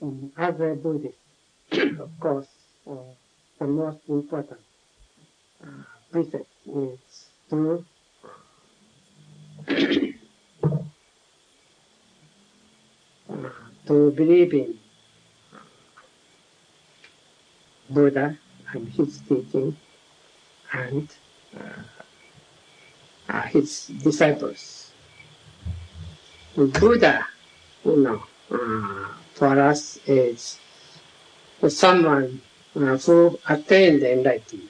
as a Buddhist, of course, the most important precept is to believe in Buddha and his teaching and his disciples. Buddha, for us is someone who attained enlightenment.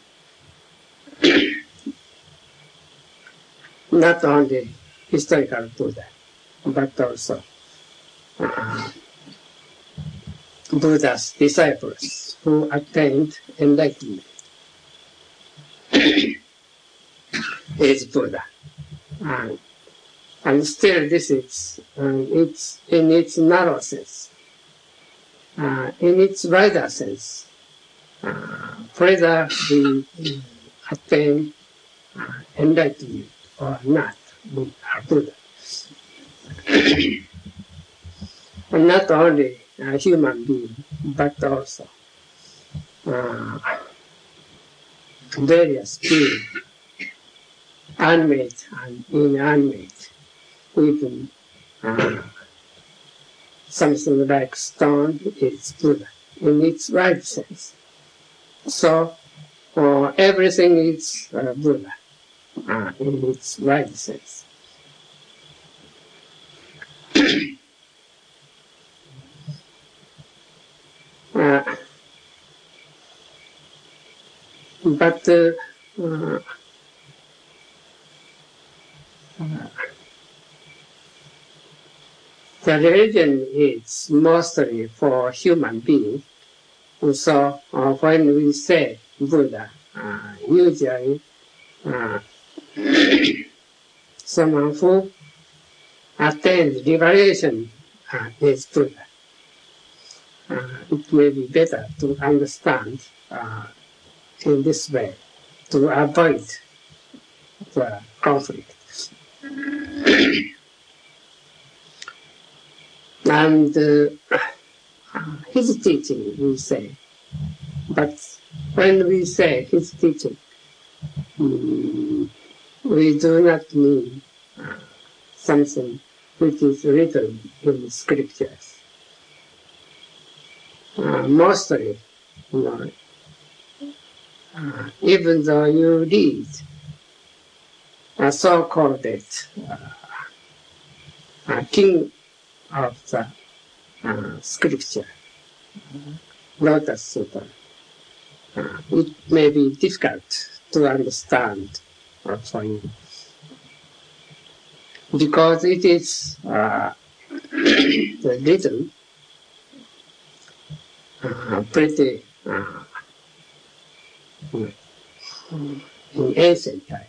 Not only historical Buddha, but also Buddha's disciples who attained enlightenment is Buddha. And still this is it's in its narrow sense. In its wider sense, whether we attain enlightenment or not, we are Buddha. And not only a human being, but also various beings, unmade and inanimate, even something like stone is Buddha in its right sense. So everything is Buddha in its right sense. But the religion is mostly for human beings. So when we say Buddha, usually someone who attains liberation is Buddha. It may be better to understand in this way to avoid the conflict. And his teaching, we say. But when we say his teaching, we do not mean something which is written in the scriptures. Mostly, even though you read a so-called king of the scripture, Lotus Sutra, it may be difficult to understand for you because it is written pretty in ancient time.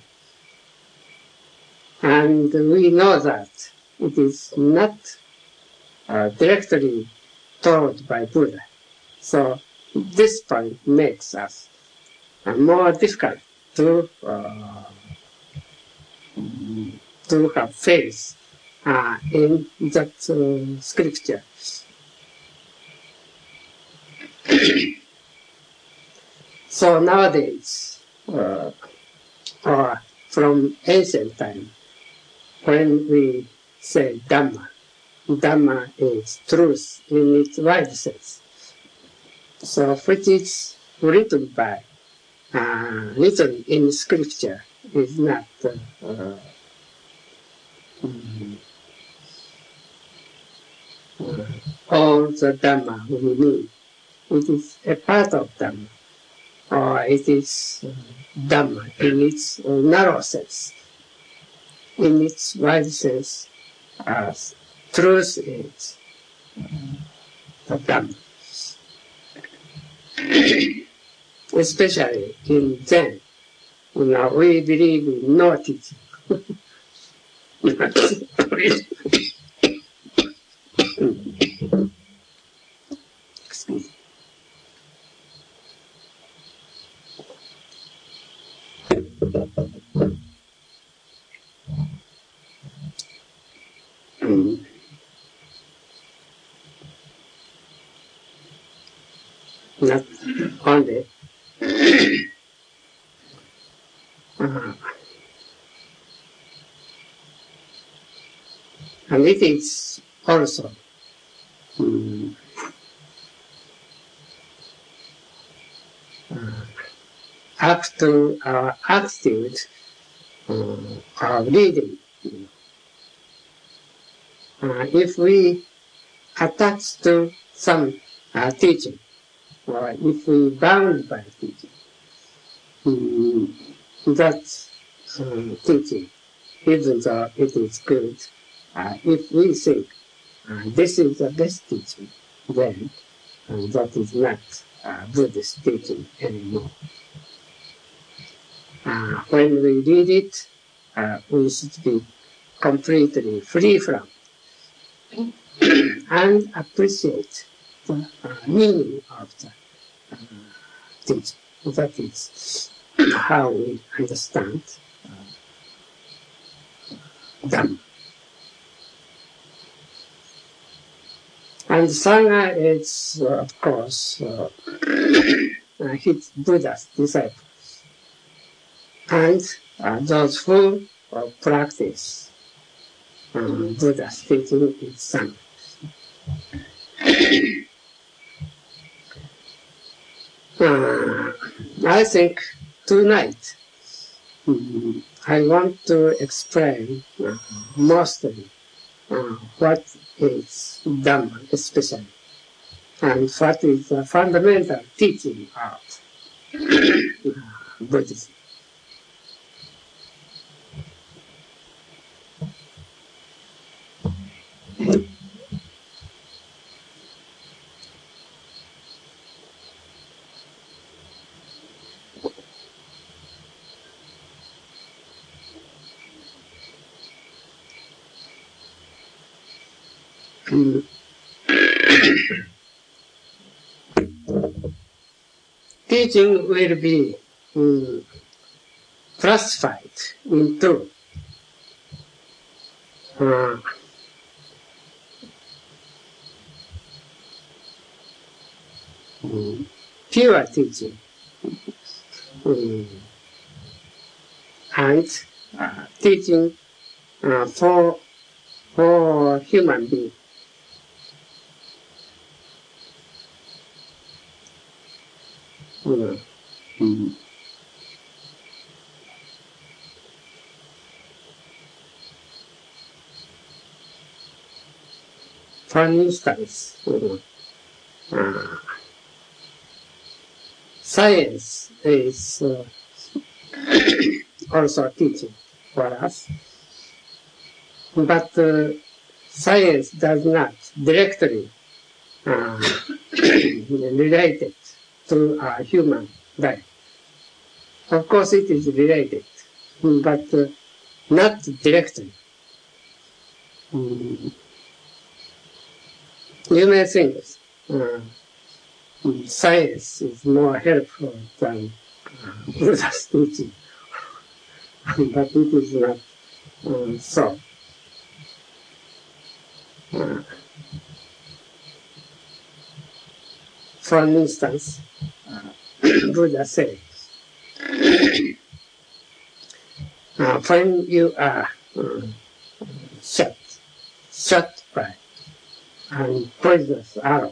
And we know that it is not directly taught by Buddha. So this point makes us more difficult to have faith in that scripture. So nowadays, or from ancient time, when we say Dhamma, Dhamma is truth in its wide sense. So which is written in scripture is not all the Dhamma we need. It is a part of Dhamma, or it is Dhamma in its narrow sense. In its wide sense, truth is the Dhamma. Especially in Zen, we believe in no teaching. Excuse me. not only. And it is also up to our attitude of reading. If we attach to some teaching, or if we bound by teaching, that teaching, even though it is good, if we think this is the best teaching, then that is not Buddhist teaching anymore. When we read it, we should be completely free from and appreciate the meaning of the teaching. That is how we understand Dhamma. And Sangha is, of course, his Buddha's disciples. And those who practice Buddha's teaching is Sangha. I think tonight I want to explain mostly what is Dhamma especially, and what is the fundamental teaching of Buddhism. Teaching will be classified into pure teaching and teaching for human beings. For instance, science is also teaching for us, but science does not directly related to our human life. Of course, it is related, but not directly. You may think science is more helpful than Buddha's teaching, but it is not so. For instance, Buddha says, when you are shot by a poisonous arrow,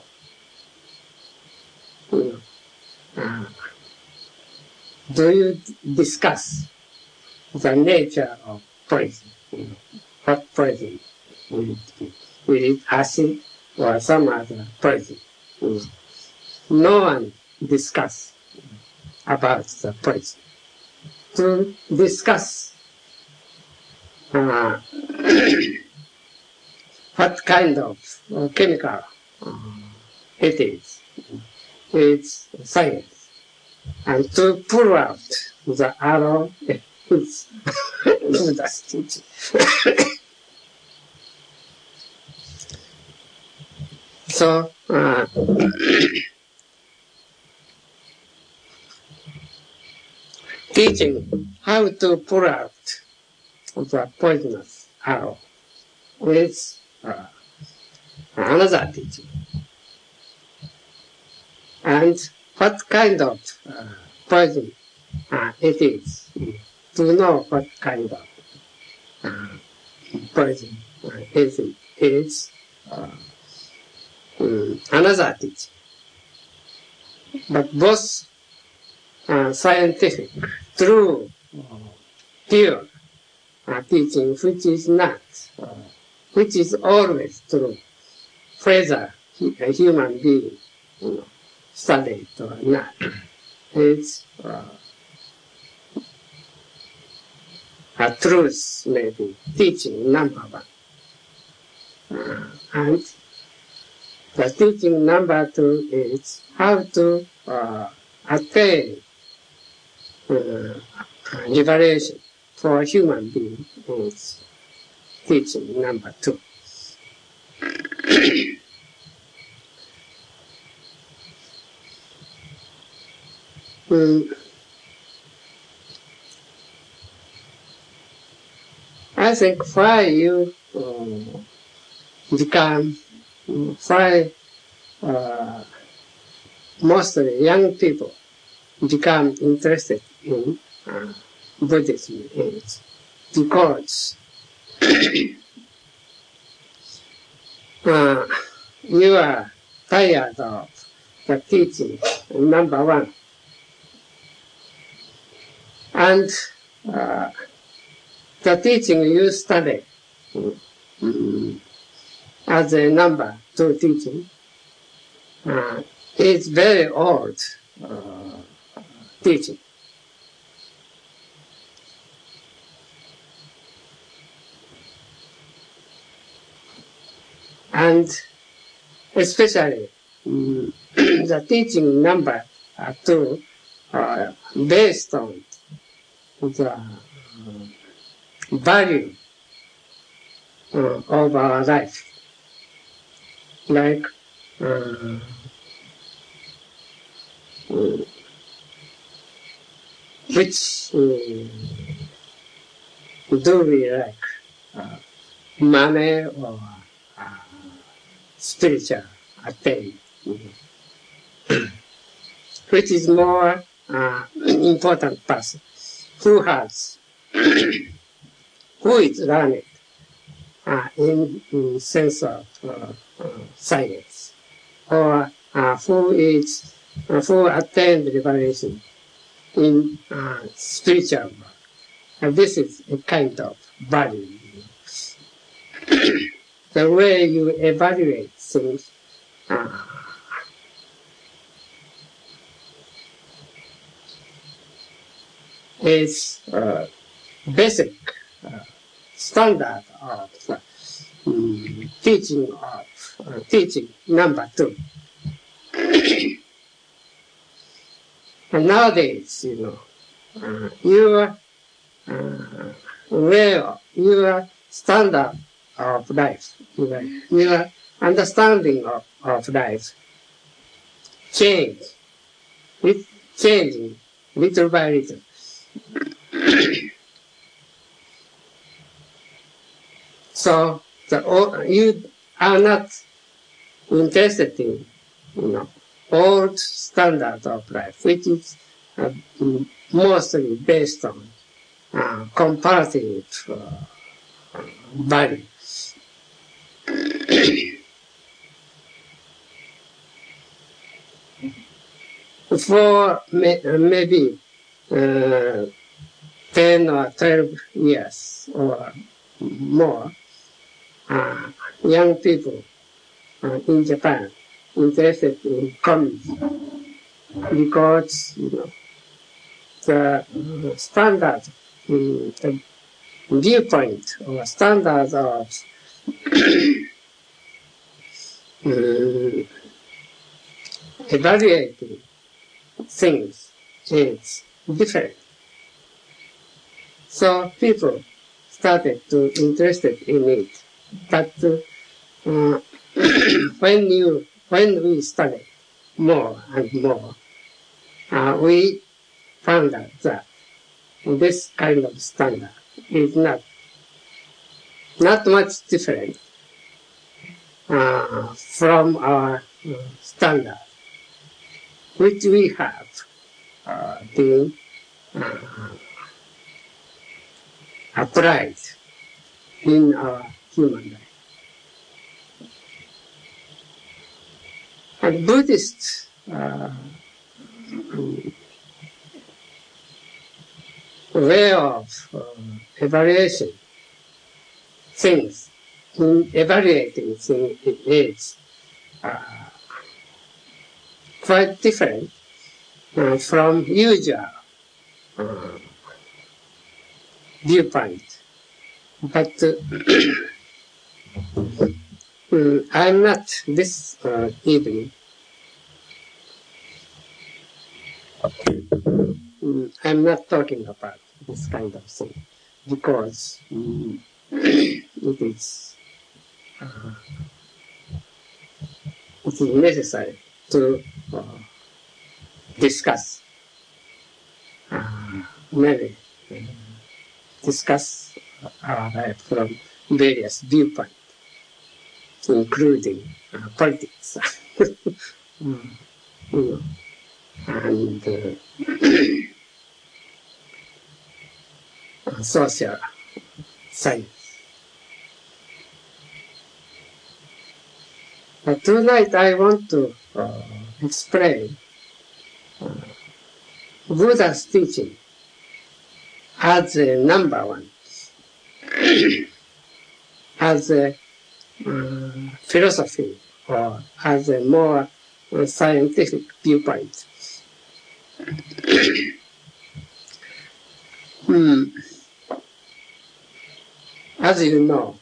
do you discuss the nature of poison? What poison will it be? Will it acid or some other poison? No one discuss about the poison. To discuss what kind of chemical it is, it's science. And to pull out the arrow, it's Buddha's teaching. So, teaching how to pull out the poisonous arrow is another teaching. and what kind of poison it is. To know what kind of poison it is another teaching. But both scientific, true, pure teaching, which is not, which is always true, whether a human being studied or not, it's a truth, maybe, teaching number one. And the teaching number two is how to attain liberation for a human being. Is teaching number two. I think why you become, why mostly young people become interested in Buddhism is because you are tired of the teaching, number one. And the teaching you study as a number two teaching is very old teaching. And especially the teaching number two based on the value of our life, like which do we like, money or spiritual attainment, which is more important person who has who is learned in sense of science, or who attained liberation in spiritual work. And this is a kind of value. The way you evaluate things is basic standard of teaching number two. And nowadays, your standard of life, your understanding of life change. It's changing little by little. So you are not interested in, old standard of life, which is mostly based on comparative value. For maybe 10 or 12 years or more, young people in Japan interested in communism because the standard, the viewpoint or standard of evaluating things is different. So people started to interested in it. But when we studied more and more, we found out that this kind of standard is not much different from our standard which we have been applied in our human life. And Buddhist way of evaluation things, in evaluating things is quite different from usual viewpoint. But I'm not this evening. I'm not talking about this kind of thing because it is necessary to discuss many discuss our life from various viewpoints, including politics and social science. But tonight I want to explain Buddha's teaching as a number one, as a philosophy, or as a more scientific viewpoint. As you know,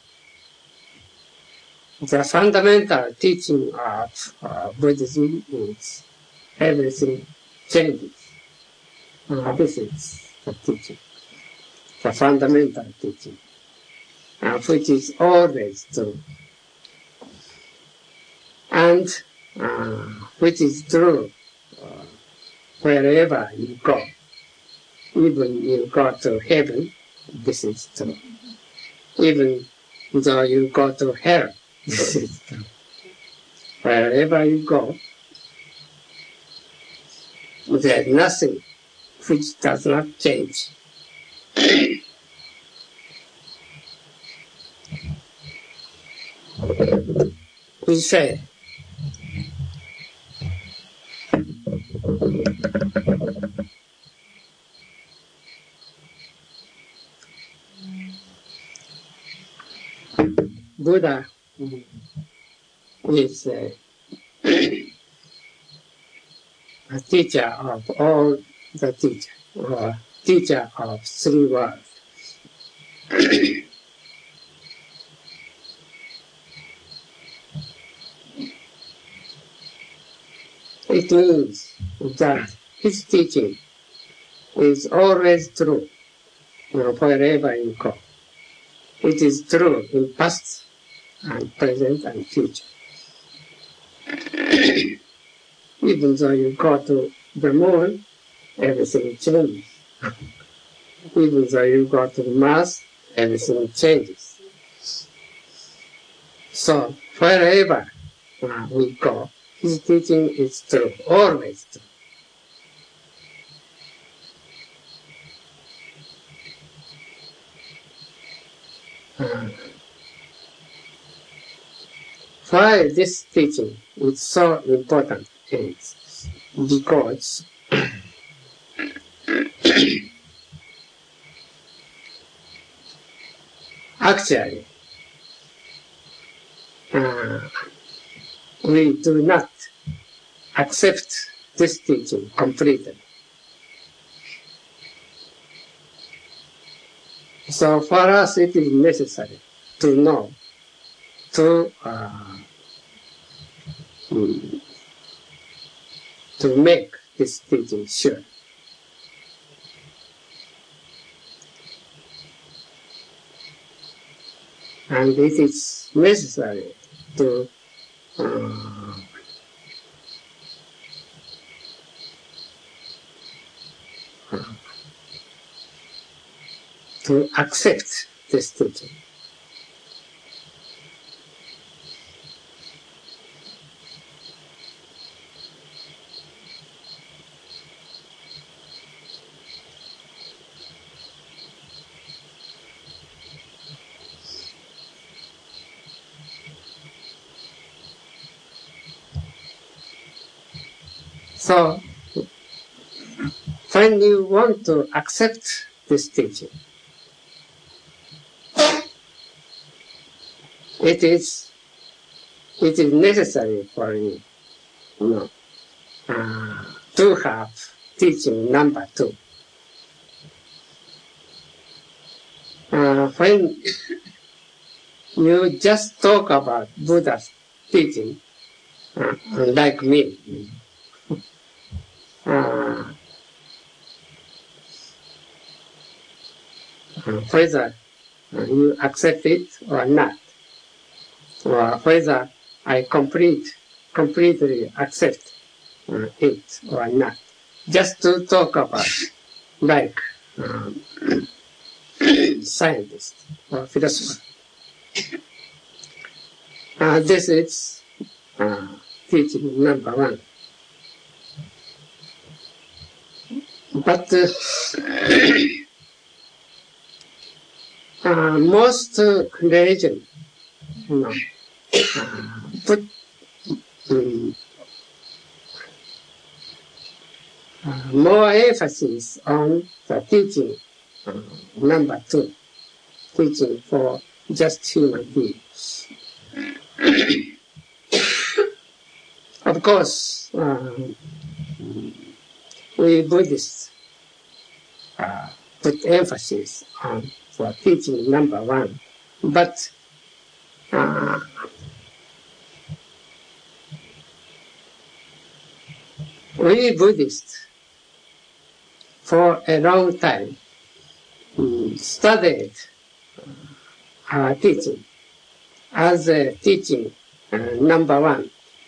the fundamental teaching of Buddhism is everything changes. This is the teaching, the fundamental teaching, which is always true. And which is true wherever you go. Even you go to heaven, this is true. Even though you go to hell, this is true. Wherever you go, there is nothing which does not change. We say, Buddha is a teacher of all the teachers, or teacher of three worlds. It means that his teaching is always true, wherever you go. It is true in past and present and future. Even though you go to the moon, everything changes. Even though you go to Mars, everything changes. So wherever we go, his teaching is true, always true. Why this teaching is so important is because actually we do not accept this teaching completely. So for us it is necessary to know, to make this teaching sure. And it is necessary to accept this teaching. So, when you want to accept this teaching, it is necessary for you, to have teaching number 2. When you just talk about Buddha's teaching, like me, whether you accept it or not, or whether I completely accept it or not. Just to talk about, like scientist or philosopher. This is teaching number 1. But most religion, put more emphasis on the teaching number 2, teaching for just human beings. Of course, we Buddhists put emphasis on for teaching number 1, but we Buddhists for a long time studied our teaching as a teaching number 1.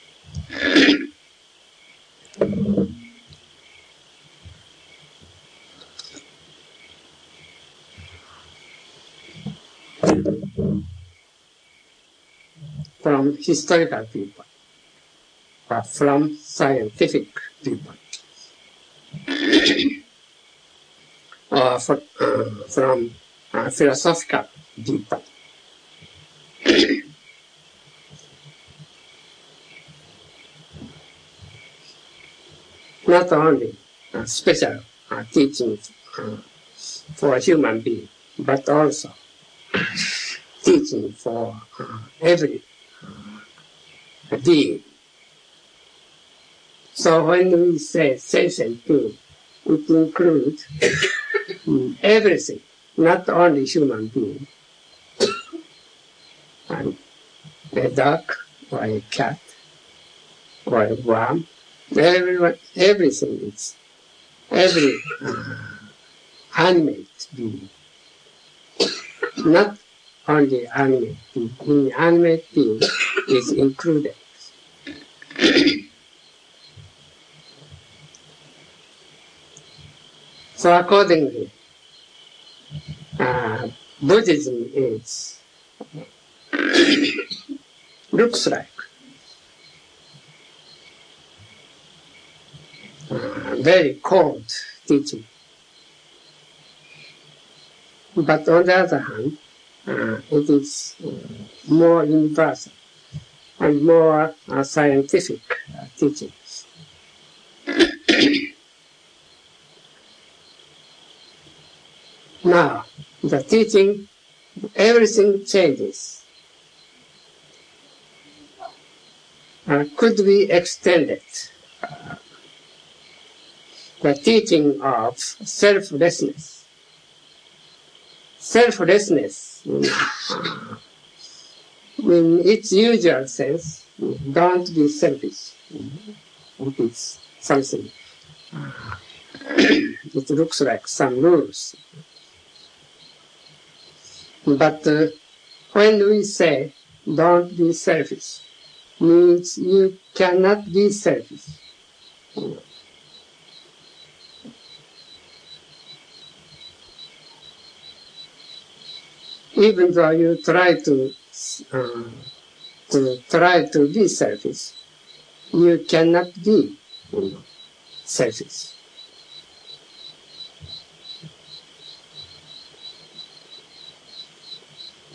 From historical people, or from scientific people, or from philosophical people. Not only special teaching for a human being, but also teaching for every being. So when we say sentient being, it includes everything, not only human being. And a dog, or a cat, or a worm, everything is, every animate being. Not only animate being, inanimate being is included. So accordingly, Buddhism is looks like very cold teaching. But on the other hand, it is more universal and more scientific teachings. Now, the teaching, everything changes. Could be extended. The teaching of selflessness. Selflessness, in its usual sense, don't be selfish. It is something. It looks like some rules. But when we say don't be selfish, means you cannot be selfish. Even though you try to be selfish, you cannot be selfish.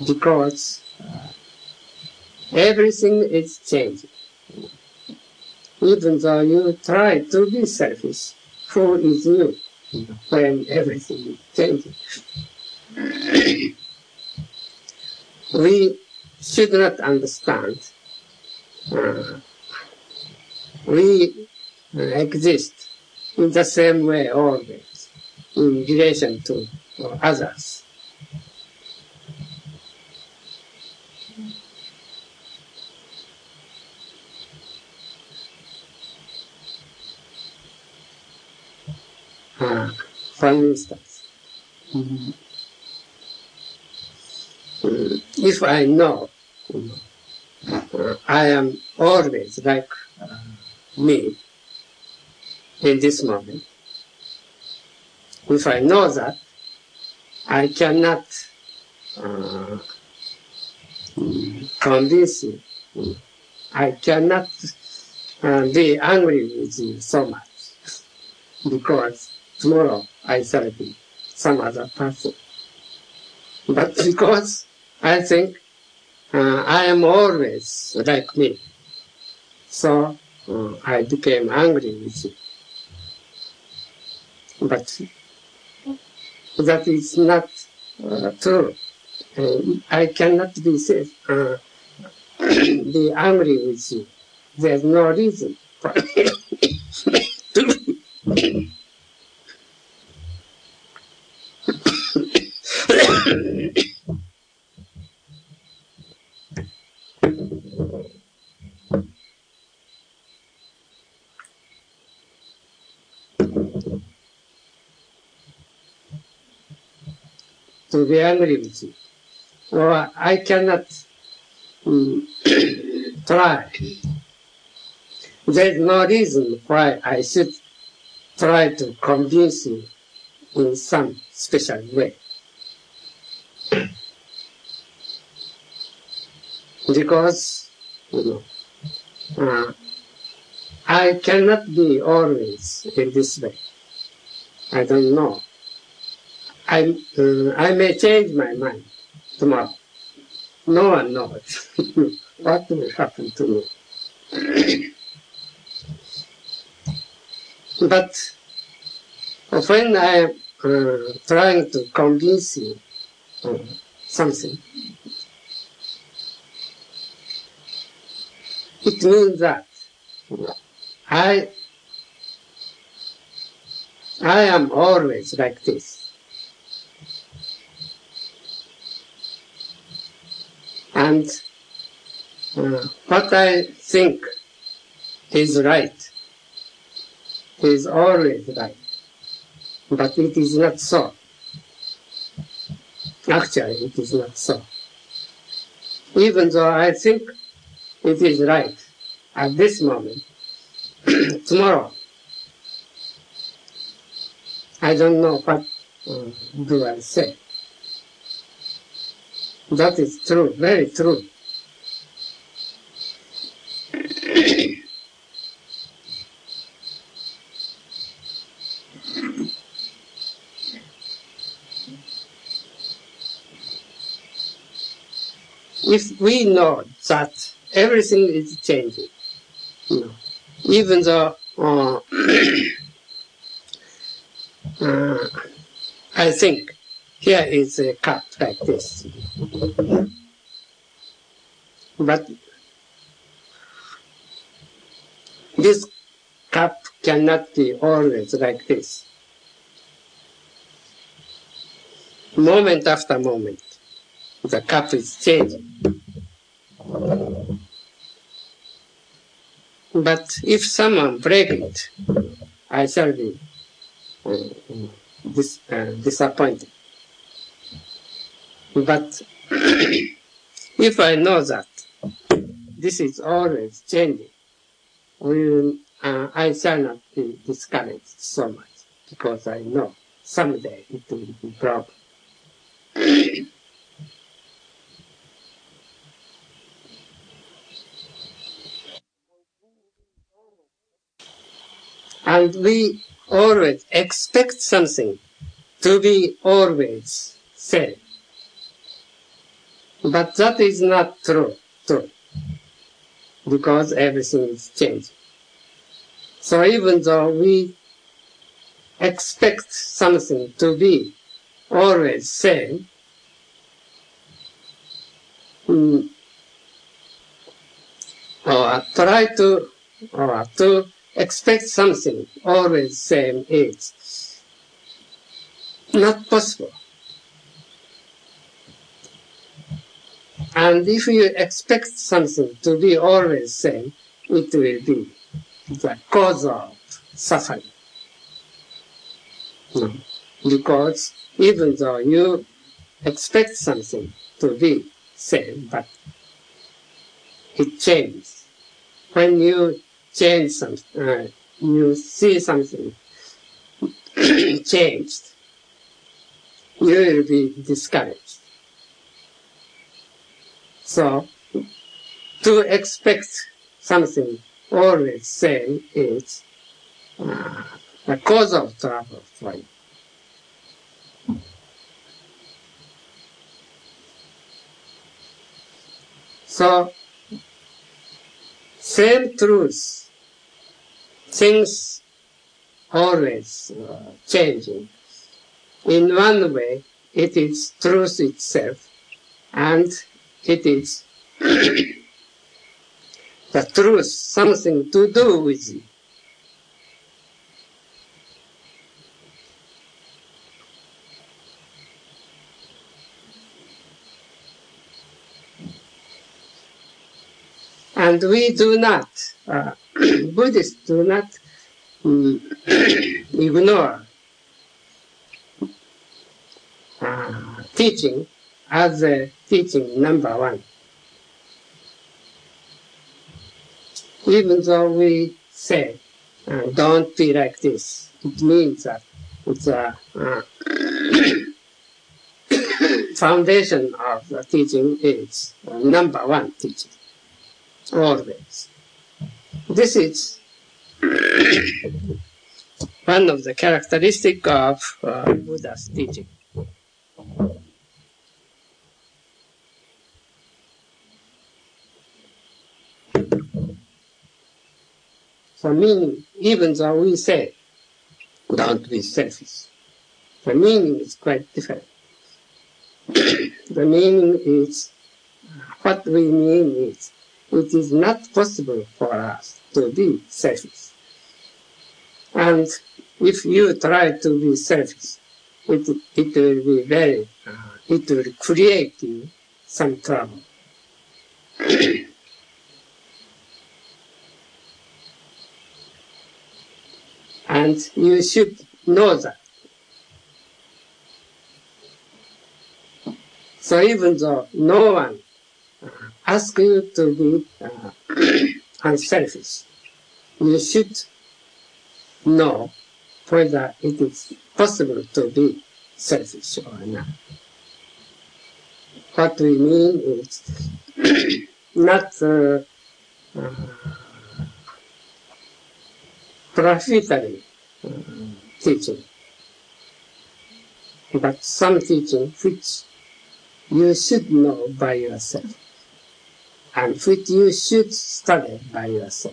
Because everything is changing. even though you try to be selfish, who is you when everything is changing? We should not understand. We exist in the same way always, in relation to others. For instance, if I know I am always like me in this moment, if I know that, I cannot convince you. I cannot be angry with you so much because tomorrow I shall be some other person. But because I think I am always like me, so I became angry with you. But that is not true. I cannot be be angry with you. There's no reason for to be angry with you. Or I cannot try. There's no reason why I should try to convince you in some special way. Because, I cannot be always in this way. I don't know. I may change my mind tomorrow. No one knows what will happen to me. But when I am trying to convince you something, it means that I am always like this. And what I think is right is always right. But it is not so. Actually, it is not so. Even though I think it is right at this moment, tomorrow, I don't know what do I say. That is true, very true. If we know that everything is changing, even though I think here is a cup like this, but this cup cannot be always like this. Moment after moment, the cup is changing. But if someone breaks it, I shall be disappointed. But if I know that this is always changing, I shall not be discouraged so much because I know someday it will be broken. And we always expect something to be always said. But that is not true, because everything is changing. So even though we expect something to be always same, or try to expect something always same is not possible. And if you expect something to be always same, it will be the cause of suffering. Because even though you expect something to be same, but it changes. When you change something, you see something changed, you will be discouraged. So, to expect something always same is the cause of trouble for you. So, same truth, things always changing. In one way, it is truth itself, and it is the truth, something to do with you. And we do not, Buddhists do not ignore teaching as a teaching number one. Even though we say, don't be like this, it means that it's a foundation of the teaching is number one teaching, always. This is one of the characteristics of Buddha's teaching. So meaning, even though we say, don't be selfish, the meaning is quite different. The meaning is, what we mean is, it is not possible for us to be selfish. And if you try to be selfish, it will be it will create you some trouble. And you should know that. So even though no one asks you to be unselfish, you should know whether it is possible to be selfish or not. What we mean is not profitable teaching, but some teaching which you should know by yourself and which you should study by yourself.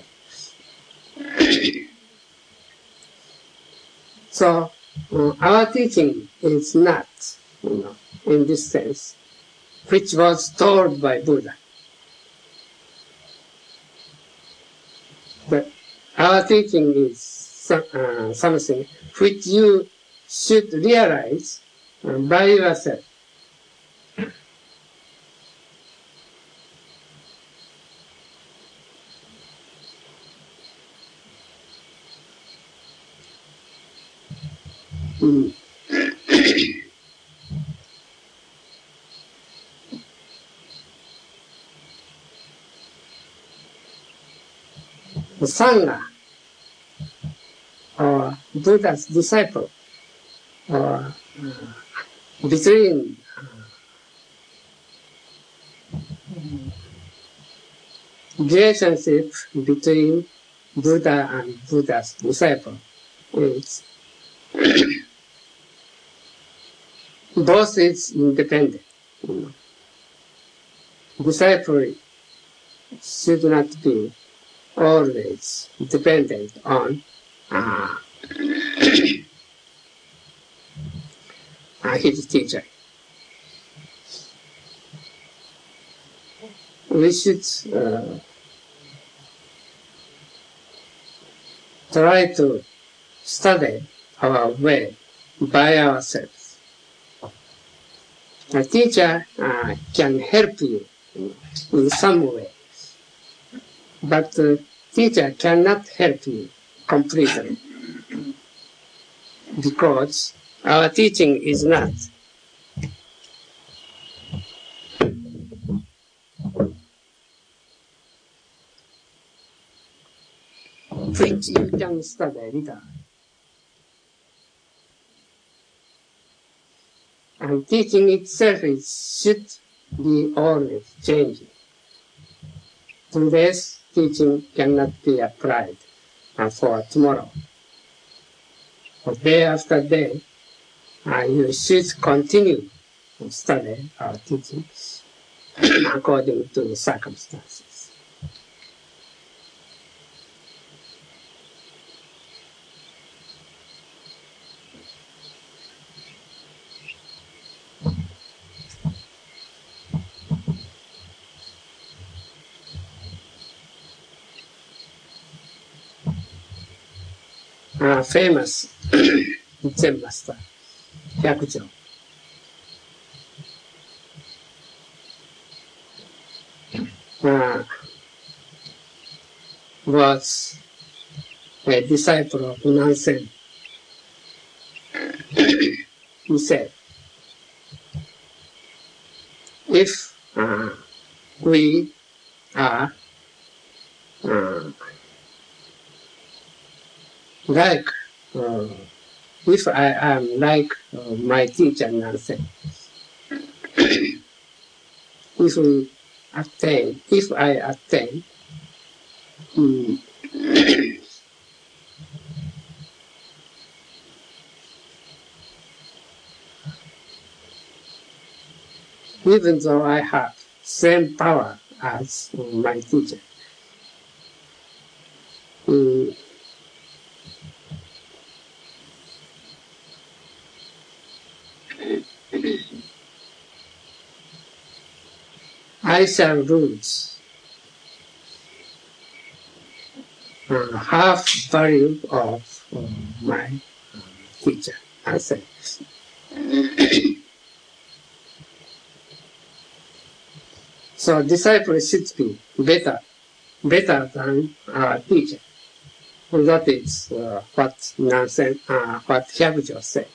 So our teaching is not, in this sense, which was told by Buddha. But our teaching is something which you should realize by yourself. The Sangha, or Buddha's disciple, or between relationship between Buddha and Buddha's disciple is both is independent. Disciple should not be always dependent on his teacher. We should try to study our way by ourselves. A teacher can help you in some way, but the teacher cannot help you completely because our teaching is not which you can study later. And teaching itself should be always changing. Today's teaching cannot be applied for tomorrow. For day after day, you should continue to study our teachings according to the circumstances. Famous Zen master, Hyakujo, was a disciple of Nansen. He said, if we are like, if I am like my teacher Nansen, if I attain even though I have same power as my teacher, I shall lose half value of my teacher. I said. So disciples should be better than our teacher. And that is what Nansen, what Hyakujo said.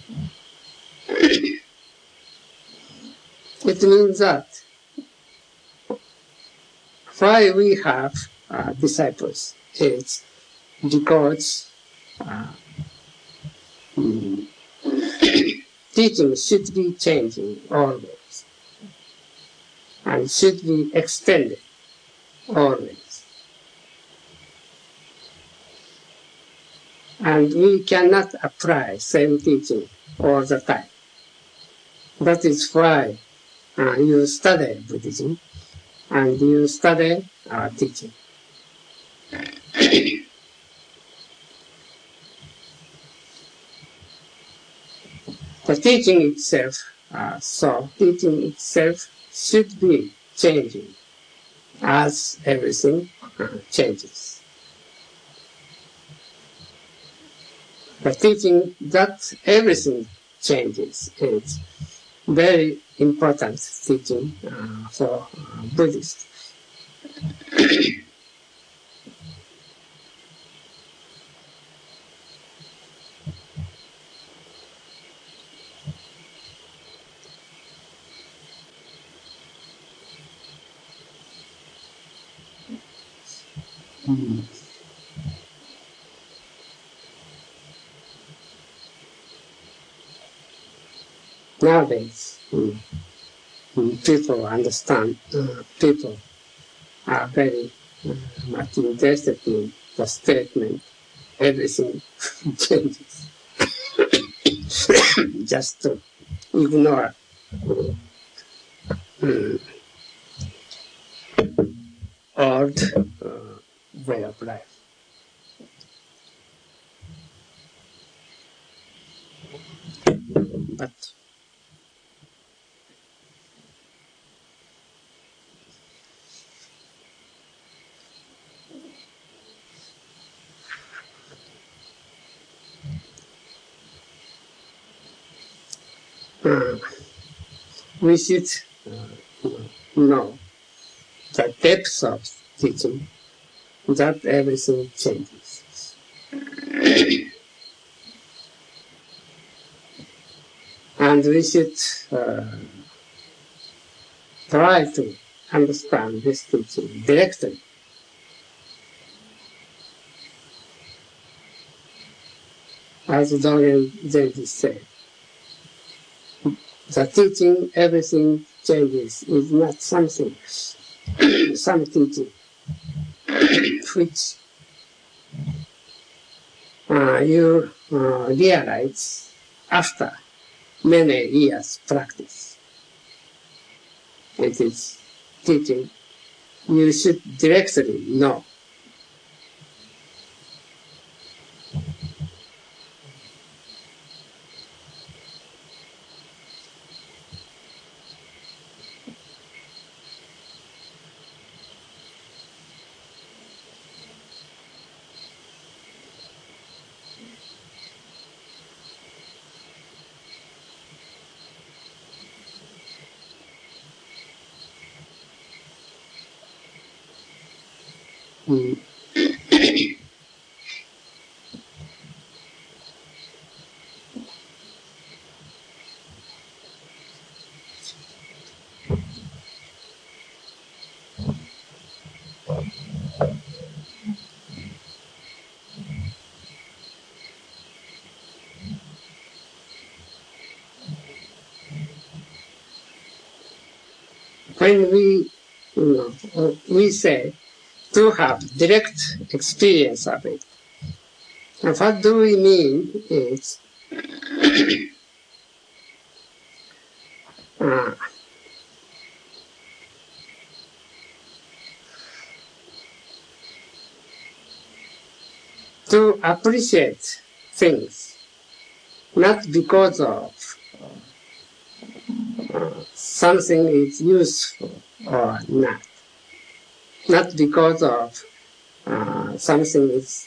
It means that why we have disciples is because teaching should be changing always and should be extended always. And we cannot apply same teaching all the time. That is why you study Buddhism and you study our teaching. The teaching itself, teaching itself should be changing as everything changes. The teaching that everything changes is very important teaching for Buddhists. Nowadays, people understand, people are very much interested in the statement, everything changes. Just to ignore old way of life. But we should know the depth of teaching, that everything changes. And we should try to understand this teaching directly. As Dogen Zenji said, the teaching everything changes is not something, some teaching which you realize after many years practice. It is teaching you should directly know. Mm. When we say to have direct experience of it, and what do we mean is to appreciate things, not because of something is useful or not because of something is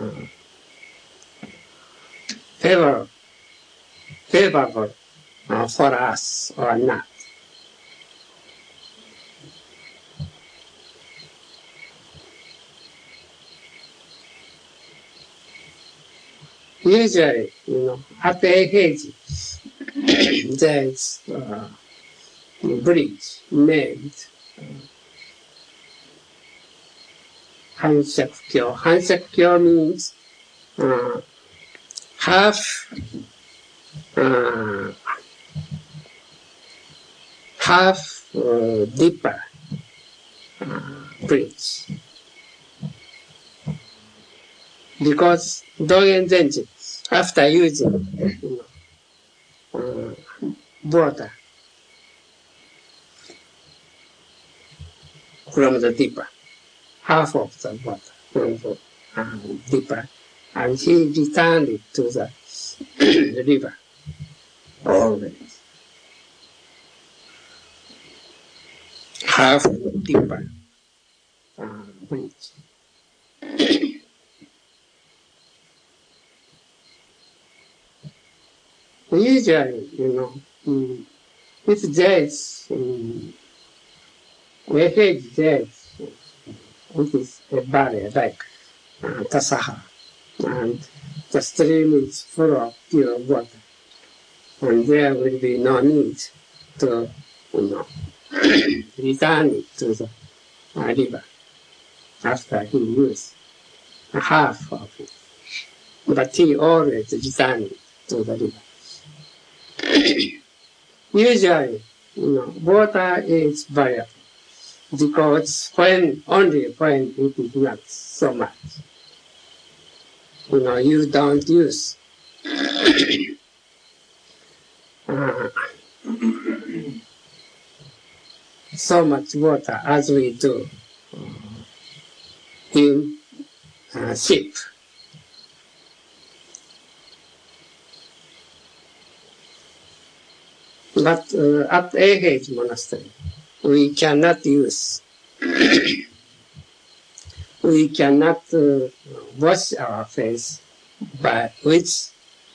favorable for us or not. Usually, at the age, there is a bridge made Hanshaku-kyo. Hanshaku-kyo means half deeper bridge. Because Dogen Zenji, after using water from the deeper, half of the water from the deeper, and he returned it to the river always. Half deeper bridge. Usually, if there is where there is a barrier like Tasaha, and the stream is full of pure water, and there will be no need to return it to the river after he used half of it. But he always returned it to the river. Usually, water is variable because only when it is not so much. You don't use so much water as we do in ship. But at Ahage Monastery, we cannot use, we cannot wash our face with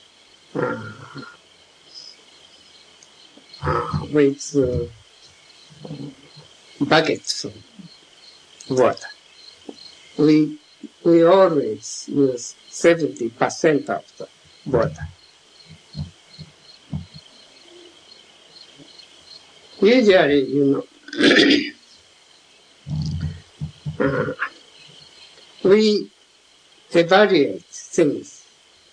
buckets of water. We always use 70% of the water. Usually, we evaluate things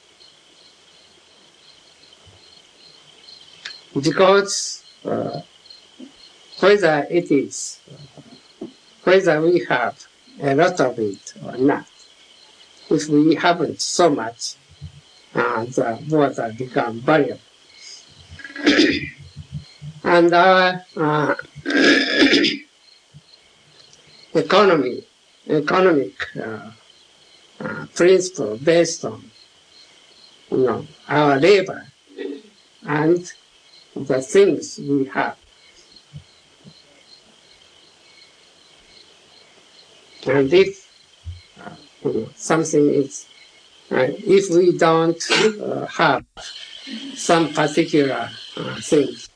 because whether we have a lot of it or not. If we haven't so much, the water becomes valuable. And our economic principle based on our labor and the things we have. And if something is, if we don't have some particular things,